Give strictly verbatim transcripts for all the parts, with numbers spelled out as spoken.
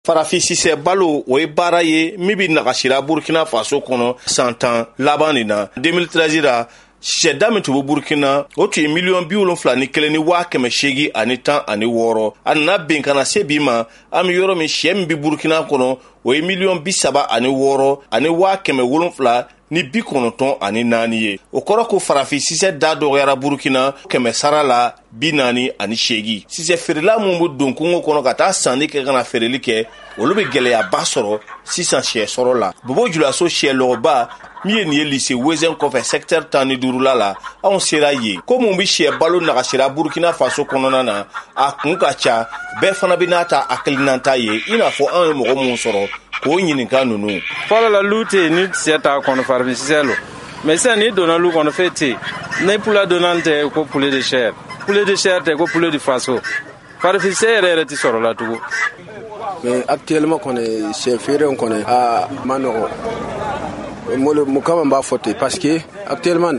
Farafisisɛ balo o ye baara ye min bɛ nagasira Burkina Faso kɔnɔ san tan laban nin na deux mille treize ra sɛda min tun bɛ Burkina o tun ye miliyɔn bi wolonwula ni kelen ni waa kɛmɛ seegin ani tan ani wɔɔrɔ a nana ben kana se bi ma an bɛ yɔrɔ min sɛ min bɛ Burkina kɔnɔ o ye miliyɔn bi saba ani wɔɔrɔ ani waa kɛmɛ wolonwula ni bi kɔnɔntɔn ani naani ye o kɔrɔ ko farafisisɛ da dɔgɔyara Burkina kɛmɛ sara la bi naani ani seegin sisɛ feerela mun bɛ don kungo kɔnɔ ka taa sanni kɛ ka na feereli kɛ olu bɛ gɛlɛyaba sɔrɔ sisan sɛ sɔrɔ la Bobo Julaso sɛ lɔgɔba min ye nin ye lycée Wezem kɔfɛ secteur tan ni duuru la la anw sera ye ko mun bɛ sɛ balo nagasira Burkina Faso kɔnɔna na a kun ka ca bɛɛ fana bɛ n'a ta hakilinata ye i n'a fɔ anw ye mɔgɔ mun sɔrɔ k'o ɲininka ninnu fɔlɔ la lu tɛ ni sɛ t'a kɔnɔ farafisisɛ lo mais sisan ni donna lu kɔnɔ fɛn tɛ ni pula donna tɛ ko poulet de chair poulet de chair tɛ ko poulet de faso farafisisɛ yɛrɛ yɛrɛ tɛ sɔrɔ la tugun. Mais actuellement kɔni sɛ feere kɔni a ma nɔgɔ mo kama b'a fɔ ten parce que actuellement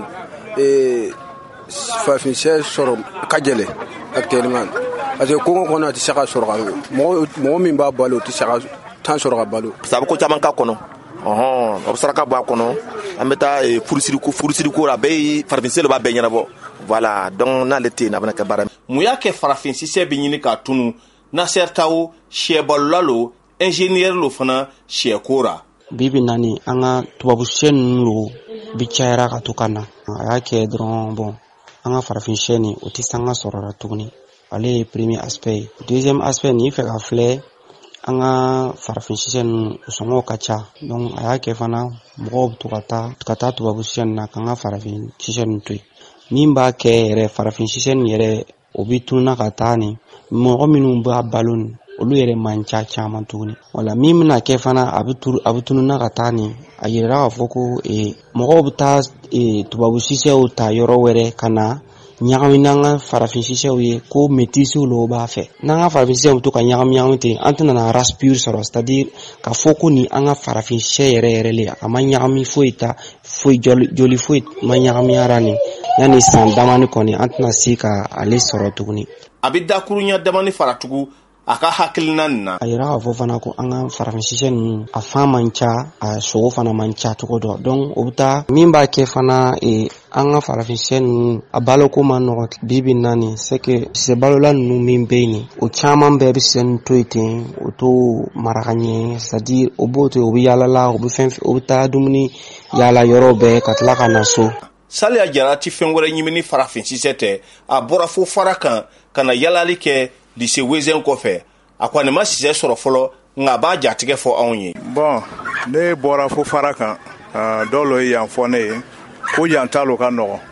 farafisisɛ sɔrɔ ka gɛlɛn actuellement parce que kɔngɔ kɔnɔ a tɛ se ka sɔrɔ ka mɔgɔ min b'a balo o tɛ se ka tan sɔrɔ ka balo. sabu ko caman ka kɔnɔ ɔhɔn o bɛ saraka bɔ a kɔnɔ an bɛ taa furusiriko furusiriko la bɛɛ farafisisɛ b'a bɛɛ ɲɛnabɔ voilà donc n'ale tɛ yen a bɛna kɛ baara. mun y'a kɛ farafisisɛ bɛ ɲini k'a tunu Nasser Tawo sɛbalula lo ingénieur lo fana sɛko ra. bibi nani an ka tubabu sɛ ninnu lo bi cayara ka to ka na a y'a kɛ dɔrɔn bon an ka farafin sɛ nin o tɛ sanga sɔrɔ la tuguni ale ye premier aspect ye deuxième aspect nin fɛ ka filɛ an ka farafin sɛ ninnu o sɔngɔw ka ca donc a y'a kɛ fana mɔgɔw bɛ to ka taa ka taa tubabu sɛ nin na k'an ka farafin sɛ nin to yen min b'a kɛ yɛrɛ farafin sɛ nin yɛrɛ o bi tununa ka taa nin mɔgɔ minnu b'a balo nin olu yɛrɛ man ca caman tuguni wala min bɛna kɛ fana a bɛ turu a bɛ tununa ka taa nin a yirara k'a fɔ ko mɔgɔw bɛ taa tubabu sisɛw ta yɔrɔ wɛrɛ ka na ɲagami n'an ka farafin sisɛw ye ko métisiw lo b'a fɛ n'an ka farafin sisɛw bɛ to ka ɲagami ɲagami ten an tɛna na race pure sɔrɔ c'est à dire ka fɔ ko nin an ka farafin sisɛ yɛrɛ yɛrɛ le a ma ɲagami foyi ta foyi joli joli foyi ma ɲagami ara nin yanni san damani kɔni an tɛna se ka ale sɔrɔ tuguni. a bɛ dakurunya damani fara tugun a ka hakilina nin na. a yira k'a fɔ fana ko an ka farafin sisɛ ninnu a fan man ca a sogo fana man ca cogo dɔ donc o bɛ taa min b'a kɛ fana an ka farafin sisɛ ninnu a baloko man nɔgɔ bibi naani c'est que sisɛ balola ninnu min bɛ yen o caman bɛɛ bɛ sisɛ ninnu to yen ten o to mara ka ɲɛ c'est à dire o b'o to yen o bɛ yaalala o bɛ fɛn o bɛ taa dumuni yaala yɔrɔ bɛɛ ka tila ka na so. Saliya Jara ti fɛn wɛrɛ ɲimi ni farafin sisɛ tɛ a bɔra fo fara kan ka na yaalali kɛ lycée Wezem kɔfɛ a kɔni ma sisɛ sɔrɔ fɔlɔ nka a b'a jatigɛ fɔ anw ye. Bon ne bɔra fo fara kan dɔw lo ye yan fɔ ne ye ko yan ta lo ka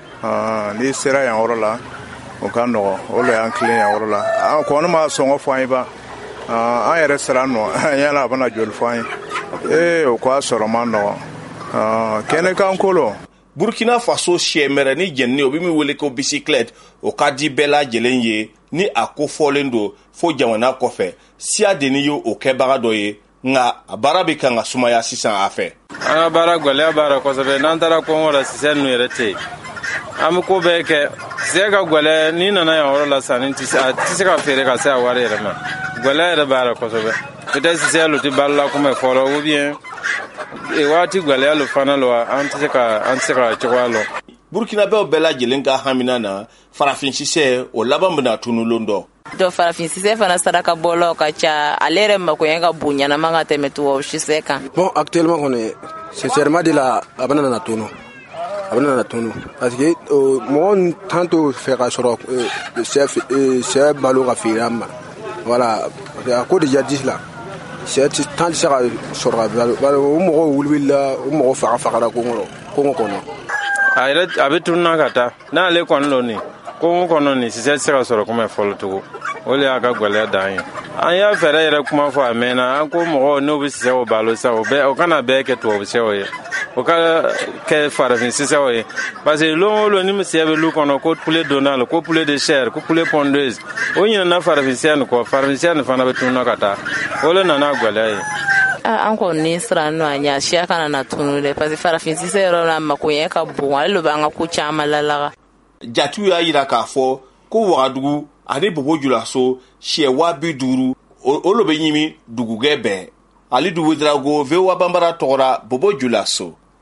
nɔgɔ n'i sera yan yɔrɔ la o ka nɔgɔ o lo y'an tilen yan yɔrɔ la an kɔni ma sɔngɔ fɔ an ye ba an yɛrɛ sera nɔ an yala a bɛna joli fɔ an ye ee o k'a sɔrɔ ma nɔgɔ kɛnɛ kan kolo. Burkina Faso sɛmɛrɛ ni jɛnini o bɛ min wele ko bicyclette o ka di bɛɛ lajɛlen ye ni a ko fɔlen don fo jamana kɔfɛ siya de ni ye o kɛbaga dɔ ye nka a baara bɛ kan ka sumaya sisan a fɛ. an ka baara gɛlɛya b'ara kosɛbɛ n'an taara kɔngɔ la sisɛ ninnu yɛrɛ tɛ yen an bɛ ko bɛɛ kɛ sisɛ ka gɛlɛ n'i nana yan yɔrɔ la sanni tɛ se ka feere ka se a wari yɛrɛ ma gɛlɛya yɛrɛ b'ara kosɛbɛ peut-être sisɛ lo tɛ balola kuma fɔlɔ ou bien waati gɛlɛya lo fana lo an tɛ se ka an tɛ se ka cogoya lɔ. Burkinabɛw bɛɛ lajɛlen ka hamina na farafin sisɛ o laban bɛna tunulon dɔ. dɔ farafin sisɛ fana saraka bɔlaw ka ca ale yɛrɛ makoɲɛ ka bon ɲanama ka tɛmɛ tubabu sisɛ kan. Bon actuellement kɔni sincèrement de la a bɛna na tunu a bɛna na tunu parce que mɔgɔ tan to fɛ ka sɔrɔ sɛ balo ka feere an ma voilà a ko déjà dix la sɛ tan tɛ se ka sɔrɔ ka balo o mɔgɔ wulila o mɔgɔ faga fagara kɔngɔ kɔnɔ. a yɛrɛ a bɛ tununa ka taa n'ale kɔni lo nin kɔngɔ kɔnɔ nin sisɛ tɛ se ka sɔrɔ kuma fɔlɔ tugun o de y'a ka gɛlɛya dan ye an y'a fɛɛrɛ yɛrɛ kuma fɔ a mɛnna an ko mɔgɔw n'u bɛ sisɛw balo sa o bɛɛ o kana bɛɛ kɛ tubabu sisɛw ye o ka kɛ farafin sisɛw ye parce que lon o lon ni sisɛ bɛ lu kɔnɔ ko poulet donna la ko poulet de chair ko poulet pondeuse o ɲinɛna farafin sisɛ nin kɔ farafin sisɛ nin fana bɛ tununa ka taa o de nana gɛlɛya ye. an kɔni ni siran nɔ a ɲa siya kana na tunu dɛ parce que farafin sisɛ yɔrɔ la makoɲɛ ka bon ale lo b'an ka ko caman lalaga. Jatiw y'a yira k'a fɔ ko Wagadugu ani Bobo Julaso sɛ waa bi duuru olo be ɲimi dugugɛ bɛɛ ali dugudrago vewa bambara tɔgɔra bobo julaso